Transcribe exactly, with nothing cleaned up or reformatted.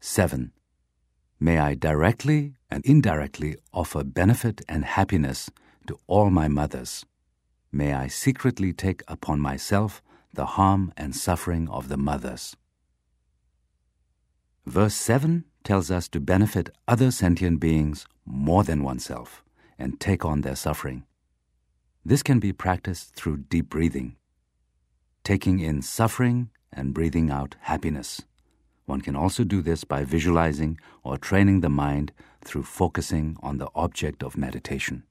seven. May I directly and indirectly offer benefit and happiness to all my mothers. May I secretly take upon myself the harm and suffering of the mothers. Verse seven tells us to benefit other sentient beings more than oneself and take on their suffering. This can be practiced through deep breathing, taking in suffering and breathing out happiness. One can also do this by visualizing or training the mind through focusing on the object of meditation.